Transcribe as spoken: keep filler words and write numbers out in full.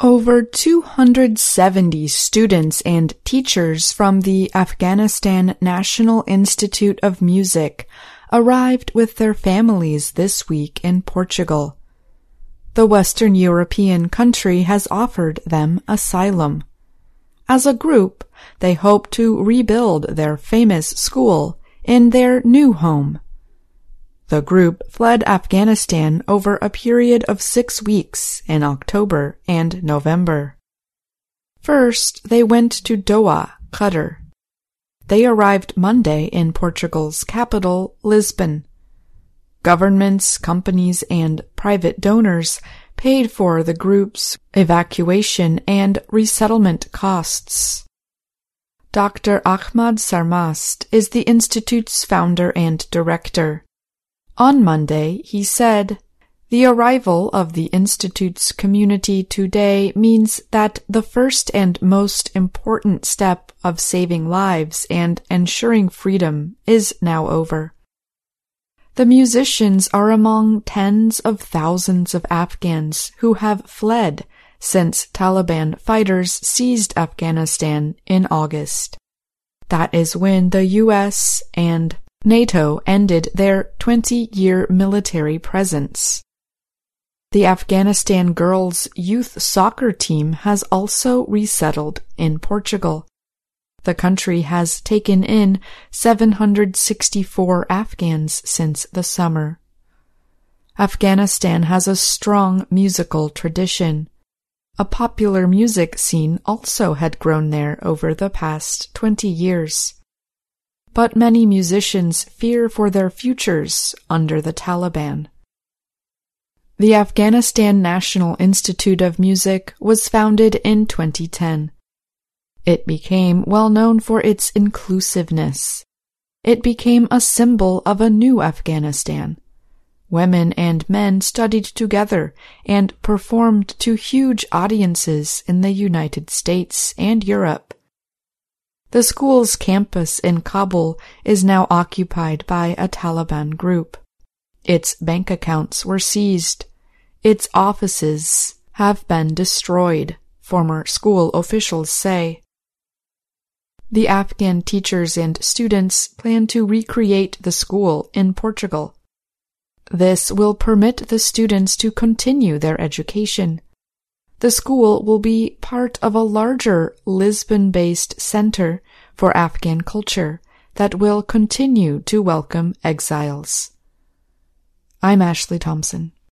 Over two hundred seventy students and teachers from the Afghanistan National Institute of Music arrived with their families this week in Portugal. The Western European country has offered them asylum. As a group, they hope to rebuild their famous school in their new home. The group fled Afghanistan over a period of six weeks in October and November. First, they went to Doha, Qatar. They arrived Monday in Portugal's capital, Lisbon. Governments, companies, and private donors paid for the group's evacuation and resettlement costs. Doctor Ahmad Sarmast is the institute's founder and director. On Monday, he said, "The arrival of the Institute's community today means that the first and most important step of saving lives and ensuring freedom is now over. The musicians are among tens of thousands of Afghans who have fled since Taliban fighters seized Afghanistan in August. That is when the U S and NATO ended their twenty-year military presence. The Afghanistan girls' youth soccer team has also resettled in Portugal. The country has taken in seven hundred sixty-four Afghans since the summer. Afghanistan has a strong musical tradition. A popular music scene also had grown there over the past twenty years. But many musicians fear for their futures under the Taliban. The Afghanistan National Institute of Music was founded in twenty ten. It became well known for its inclusiveness. It became a symbol of a new Afghanistan. Women and men studied together and performed to huge audiences in the United States and Europe. The school's campus in Kabul is now occupied by a Taliban group. Its bank accounts were seized. Its offices have been destroyed, former school officials say. The Afghan teachers and students plan to recreate the school in Portugal. This will permit the students to continue their education. The school will be part of a larger Lisbon-based center for Afghan culture that will continue to welcome exiles. I'm Ashley Thompson.